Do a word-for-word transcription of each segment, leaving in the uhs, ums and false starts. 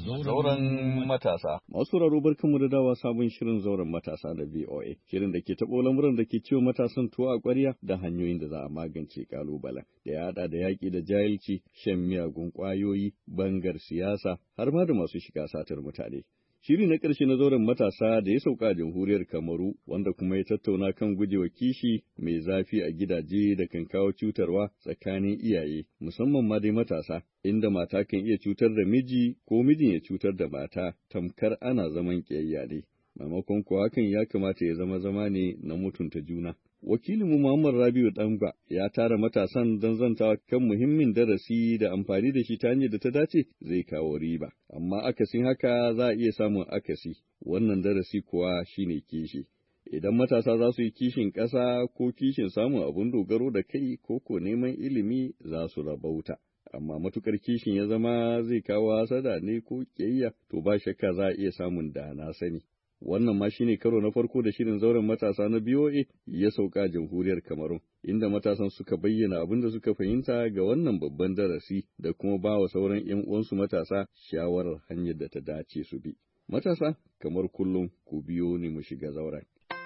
Zauren matasa. Masu raro barkanmu da dawa sabon shirin zauren matasa da V O A. Shirin da ke taɓo lamuran da ke ciwo matasan tuwo a ƙwarya da hanyoyin da za a magance ƙalubalen. Da ya haɗa da yaƙi da jahilci, shan miyagun ƙwayoyi, bangar siyasa, har ma da masu shiga satar mutane. Shiri na ƙarshe na zauren matasa da ya sauka a jamhuriyar Kamaru, wanda kuma ya tattauna kan gujewa kishi mai zafi a gidaje da kan kawo cutarwa tsakanin iyaye, musamman ma dai matasa, inda mata kan iya cutar da miji ko mijin ya cutar da mata, tamkar ana zaman ƙiyayya ne. Maimakon kuwa hakan ya kamata ya zama zama ne na mutunta juna. Wakilinmu Muhammad Rabiu Ɗanba ya tara matasan don zantawa kan muhimmin darasi da amfani da shi ta hanyar da ta dace zai kawo riba. Amma akasin haka za a iya samun akasi, wannan darasi kuwa shine kishi. Idan matasa za su yi kishin ƙasa ko kishin samun abun dogaro da kai ko ko neman ilimi za su rabauta. Amma matukar kishin ya zama zai kawo hasada ne ko ƙiyayya, to ba shakka za a iya samun da na sani. Wannan ma shine karo na farko da shirin zauren matasa na B O A ya sauka jamhuriyar Kamarun, inda matasan suka bayyana abin da suka fahimta ga wannan babban darasi da kuma ba wa sauran 'yan uwansu matasa shawarar hanyar da ta dace su bi. Matasa, kamar kullum, ku biyo ni mu shiga zauren.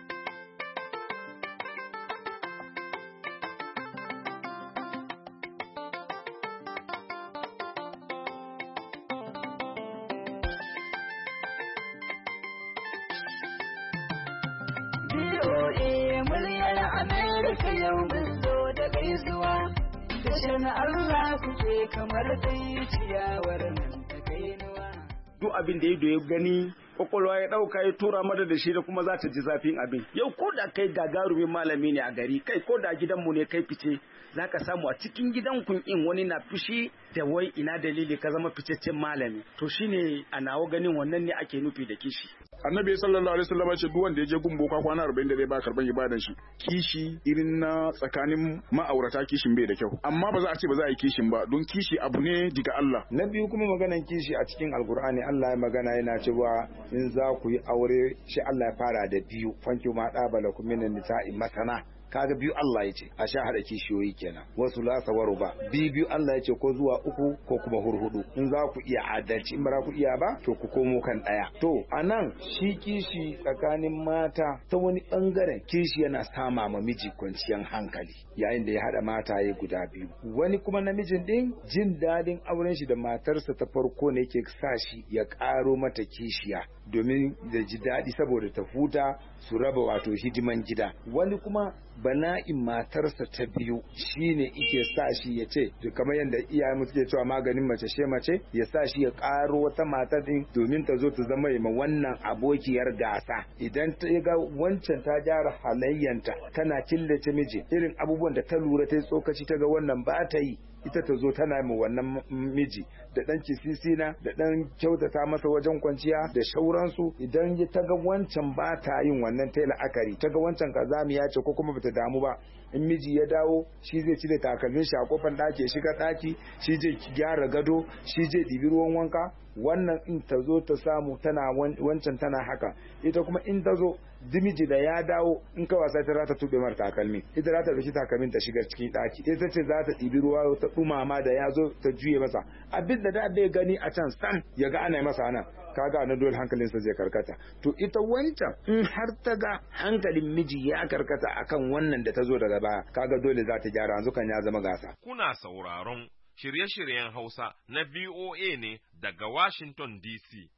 B O A muryar Amerika yau mun zo da gaisuwa, tashin Allah kuke kamar dai ciyawar nan ta kainuwa. Duk abin da ya ya gani kwakwalwa ya ɗauka ya tura mata da shi da kuma za ta ji zafin abin. Yau ko da kai gagarumin malami ne a gari, kai ko da gidanmu ne kai fice, za ka samu a cikin gidan kun in wani na fushi da wai ina dalili ka zama ficeccen malami. To shine a nawa ganin wannan ne ake nufi da kishi. Annabi sallallahu alaihi wasallam ce duk wanda ya je gun boka kwana arba'in da zai ba karban ibadan shi. Kishi irin na tsakanin ma'aurata kishin bai da kyau. Amma ba za a ce ba za a yi kishin ba, don kishi abu ne daga Allah. Na biyu kuma maganan kishi a cikin Alkur'ani Allah ya magana yana cewa in za ku yi aure shi Allah ya fara da biyu. Fanki ma dabala kum minan nisa'i masana. Kaga biyu Allah ya ce a sha hada kishiyoyi kenan, wasu la sawaru ba biyu biyu Allah ya ce ko zuwa uku ko kuma hurhudu, in za ku iya adalci, in ba ku iya ba to ku komo kan daya. To anan shi kishi tsakanin mata ta wani bangaren kishi yana sama ma miji kwanciyar hankali yayin da ya hada mataye guda biyu. Wani kuma namijin din jin dadin auren shi da matarsa ta farko ne yake sa shi ya karo mata kishiya domin da ji dadi saboda ta huta su raba wato hidiman gida. Wani kuma bala'in matarsa ta biyu shine ike sa shi ya ce kamar yadda iyaye mu suke cewa maganin mace she mace, ya sa shi ya karo wata mata din domin ta zo ta zama ma wannan abokiyar gasa. Idan ta ga wancan ta gyara halayyanta tana killace miji, irin abubuwan da ta lura ta yi tsokaci ta ga wannan ba ta yi, ita ta zo tana mu wannan miji da dan kisisina da dan kyautata masa wajen kwanciya da shauransu. Idan ta ga wancan ba ta yin wannan ta la'akari, ta ga wancan kazamiya ce ko kuma bata damu ba, in miji ya dawo shi zai cire takalmin shi a kofar ɗaki ya shiga ɗaki, shi zai gyara gado, shi zai ɗibi ruwan wanka. Wannan in ta zo ta samu tana wancan tana haka, ita kuma in ta zo dimiji da ya dawo in ka wasa ta rata tube mar takalmi, ita za ta dauki takalmin ta shiga cikin daki, ita ce za ta ɗibi ruwa ta dumama da ya zo ta juye masa abin da da bai gani a can sam ya ga ana masa nan, kaga na dole hankalinsa zai karkata. To ita wancan in har ta ga hankalin miji ya karkata akan wannan da ta zo daga baya, kaga dole za ta gyara, yanzu kan ya zama gasa. Kuna sauraron shirye-shiryen Hausa na V O A ne daga Washington D C.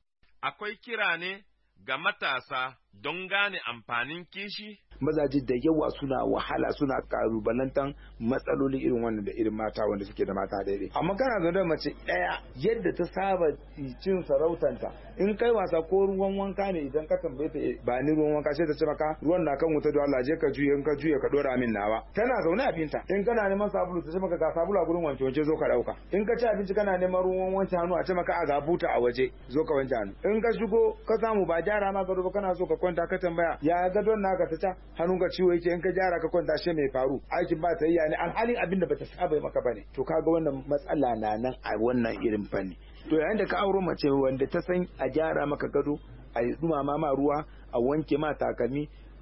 Akwai kira ne ga matasa don gane amfanin kishi? Mazaje da yawa suna wahala, suna karubalantan matsaloli irin wannan da irin mata wanda suke da mata daidai. Amma kana zaune da mace ɗaya yadda ta saba cin sarautanta, in kai wasa ko ruwan wanka ne idan ka tambaye ta ba ni ruwan wanka sai ta ce maka ruwan na kan wuta da Allah je ka juye, in ka juye ka dora min nawa. Tana zaune a binta. In kana neman sabulu ta ce maka ga sabulu a gurin wanke wanke zo ka dauka. In ka ci abinci kana neman ruwan wanke hannu a ce maka a ga buta a waje zo ka wanke hannu. In ka shigo ka samu ba gyara ma gado ba kana so ka kwanta ka tambaya ya gadon naka ta ta hannun ka ciwo yake, in ka gyara ka kwanta shi mai faru, aikin ba ta yi ne alhalin abin da bata saba maka bane. To kaga wannan matsala na nan a wannan irin fanni. To yayin da ka auro mace wanda ta san a gyara maka gado, a dumama ma ruwa, a wanke ma takalmi,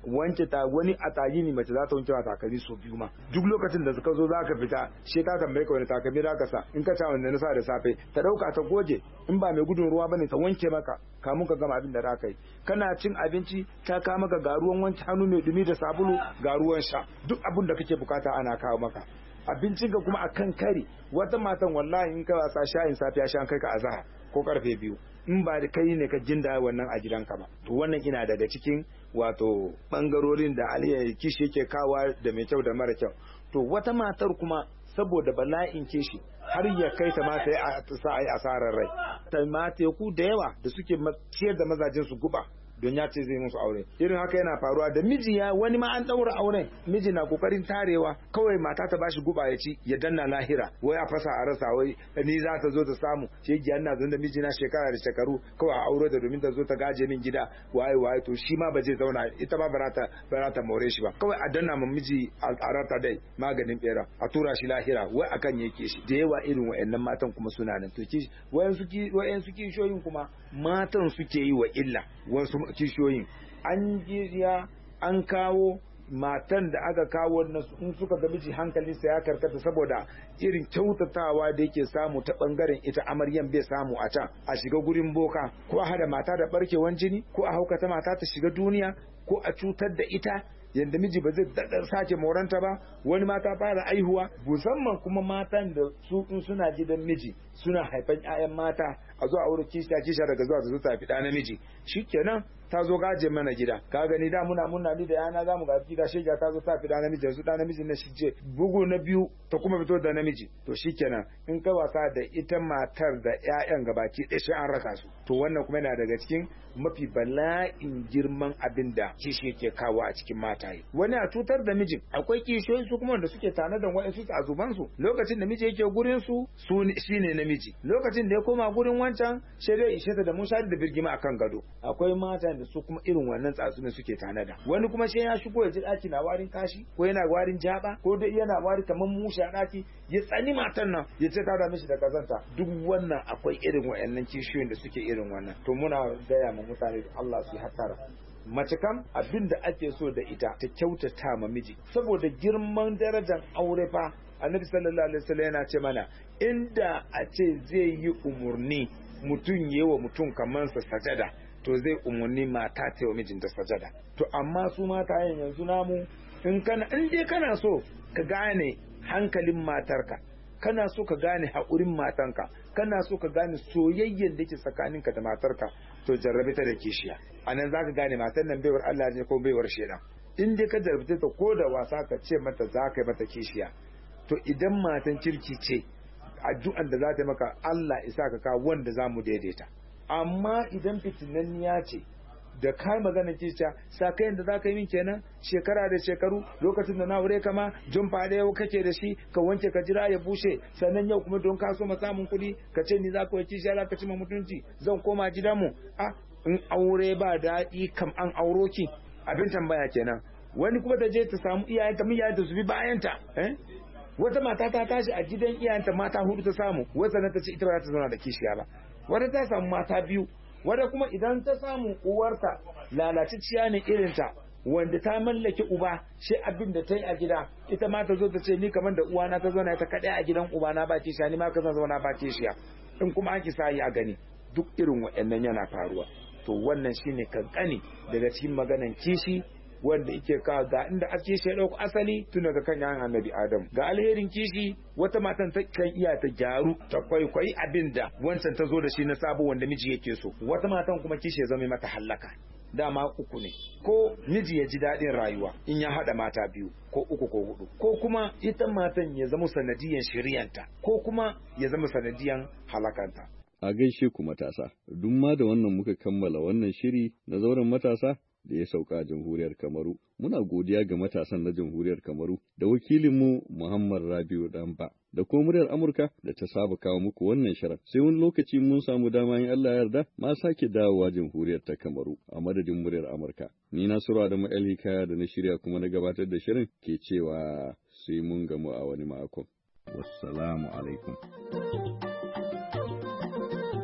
wanke ta wani a tayi ne mace za ta wanke wa takalmi so biyu ma duk lokacin da suka zo za ka fita she ta tambaye ka wani takalmi za ka sa in ka ta wanda na sa da safe ta dauka ta goge in ba mai gudun ruwa bane ta wanke maka kamun ka gama abin da za ka yi kana cin abinci ta kawo maka ga ruwan wanke hannu mai dumi da sabulu ga ruwan sha duk abin da kake bukata ana kawo maka abincin ka kuma akan kari wata matan wallahi in ka wasa shayin safiya shan kai ka azhar ko karfe biyu in ba da kai ne ka jinda wannan a gidanka ba to wannan ina daga cikin wato bangarorin da aliyar kishi yake kawa da mai kyau da mara kyau to wata matar kuma saboda bala'in kishi har ya kai ta mata ya sa ai asarar rai ta mata ku da yawa da suke ciyar da mazajin su guba don ya ce zai musu aure irin haka yana faruwa da miji ya wani ma an daura auren miji na kokarin tarewa kawai mata ta bashi guba ya ci ya danna lahira wai a fasa a rasa wai ni za ta zo ta samu ce giyan na zo da miji na shekara da shekaru kawai a aure da domin ta zo ta gaje min gida waye waye to shi ma ba zai zauna ita ma barata barata more shi ba kawai a danna min miji al'arata dai maganin bera a tura shi lahira wai akan yake shi da yawa irin wayannan matan kuma suna nan to ki wayan suki wayan suki shoyin kuma matan suke yi wa illa wasu kishiyoyin an jiya an kawo matan da aka kawo in suka ga miji hankalinsa ya karkata saboda irin kyautatawa da yake samu ta bangaren ita amaryan bai samu a can a shiga gurin boka ko a hada mata da barkewan jini ko a haukata mata ta shiga duniya ko a cutar da ita yadda miji ba zai daɗa sake moranta ba wani mata fara aihuwa musamman kuma matan da su in suna gidan miji suna haifan ƴaƴan mata a zo a wurin kisha kisha daga zuwa su tafi ɗa namiji shikenan ta zo gaje mana gida ka gani da muna muna ni da yana zamu ga gida shega ta zo ta fi da namiji su da namiji na shije bugu na biyu ta kuma fito da namiji to shikenan in ka wasa da ita matar da ƴaƴan gabaki ɗaya sai an raka su to wannan kuma yana daga cikin mafi bala'in girman abin da kishi yake kawo a cikin mataye wani a cutar da mijin akwai kishiyoyi su kuma wanda suke tanadan wa'ansu a zuban su lokacin da miji yake gurin su su shine namiji lokacin da ya koma gurin wancan sai dai ishe ta da musa da birgima akan gado akwai mata da su kuma irin wannan tsatsumin suke tanada wani kuma sai ya shigo ya ji daki na warin kashi ko yana warin jaba ko dai yana wari kamar musha daki ya tsani matan nan ya ce ta da mishi da kazanta duk wannan akwai irin wayannan kishiyoyin da suke irin wannan to muna gaya ma mutane da Allah su hatara mace kam abin da ake so da ita ta kyautata ma miji saboda girman darajar aure fa annabi sallallahu alaihi wasallam yana ce mana inda a ce zai yi umurni mutum yewa mutum kamar sa sajada to zai umarni mata ta yi wa mijinta sajada to amma su mata yin yanzu namu in kana in dai kana so ka gane hankalin matarka kana so ka gane haƙurin matanka kana so ka gane soyayyen da ke tsakaninka da matarka to jarrabe ta da kishiya anan zaka gane matan nan baiwar Allah ne ko baiwar shedan in dai ka jarrabe ta ko da wasa ka ce mata za ka yi mata kishiya to idan matan kirki ce addu'an da za ta yi maka Allah isa ka kawo wanda za mu daidaita amma idan fitinanniya ce da kai magana kishiya sakayin da za ka yi min kenan shekara da shekaru lokacin da na wure kama jumfa da yau kake da shi ka wanke ka jira ya bushe sannan yau kuma don ka so ma samun kuɗi ka ce ni za ka yi kishiya za ka ci ma mutunci zan koma gidanmu a in aure ba daɗi kam an auro ki abin tambaya kenan wani kuma ta je ta samu iyayenta min iyayenta su bi bayanta eh wata mata ta tashi a gidan iyayenta mata hudu ta samu wata na ta ce ita ba za ta zauna da kishiya ba wata ta samu mata biyu wata kuma idan ta samu uwarta lalaciciya ne irinta wanda ta mallaki uba shi abin da ta yi a gida ita ma ta zo ta ce ni kamar da uwana ta zauna ta kaɗai a gidan ubana ba kishiya ni ma ka zauna ba kishiya in kuma an kisa yi a gani duk irin waɗannan yana faruwa to wannan shine kankani daga cikin maganan kishi wanda yake ka ga inda ake shi ya dauko asali tun daga kan yayin annabi adam ga alherin kishi wata matan ta kan iya ta gyaru ta kwaikwayi abin da wancan ta zo da shi na sabo wanda miji yake so wata matan kuma kishi ya zama mata hallaka dama uku ne ko miji ya ji daɗin rayuwa in ya haɗa mata biyu ko uku ko hudu ko kuma ita matan ya zama sanadiyan shiriyanta ko kuma ya zama sanadiyan halakanta. A gaishe ku matasa, duk ma da wannan muka kammala wannan shiri na zauren matasa da ya sauka a jamhuriyar Kamaru. Muna godiya ga matasan na jamhuriyar Kamaru da wakilinmu Muhammad Rabiu Damba da kuma muryar Amurka da ta saba kawo muku wannan shirin. Sai wani lokaci mun samu dama in Allah ya yarda ma sake dawowa jamhuriyar ta Kamaru a madadin muryar Amurka. Ni Nasiru Adamu El Hikaya da na shirya kuma na gabatar da shirin ke cewa sai mun gamu a wani makon. Wassalamu alaikum.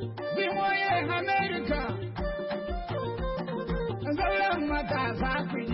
America, zauren matasa ku